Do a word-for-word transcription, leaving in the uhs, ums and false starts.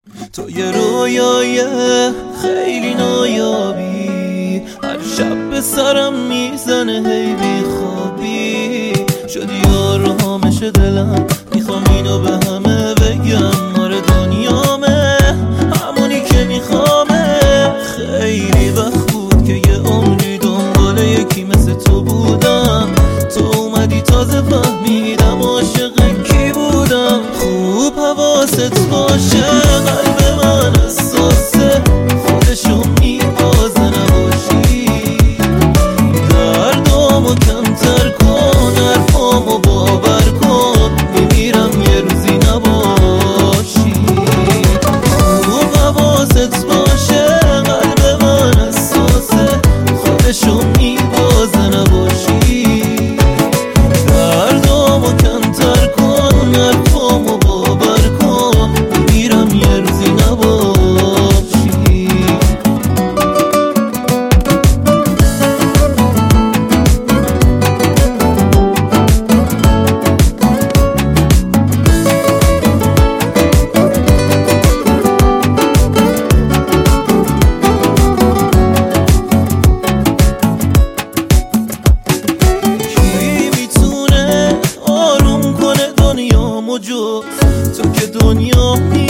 تو یه رویای خیلی نایابی، هر شب به سرم میزنه هی بی خوابی. شدی آرامش دلم، میخوام اینو به همه بگم، آره دنیامه همونی که میخوامه. خیلی وقت بود که یه عمری دنبال یکی مثل تو بودم، تو اومدی تازه فهمیدم عاشق کی بودم. خوب حواست باشه قلب من حساسه، خودشو میبازه نباشی. دردامو کمتر کن، حرفامو باور کن، میمیرم یه روزی نباشی. خوب حواست باشه قلب من حساسه، خودشو میبازه نباشی. دردامو کمتر کن، حرفامو باور کن، میمیرم یه روزی نباشی. تو که دنیا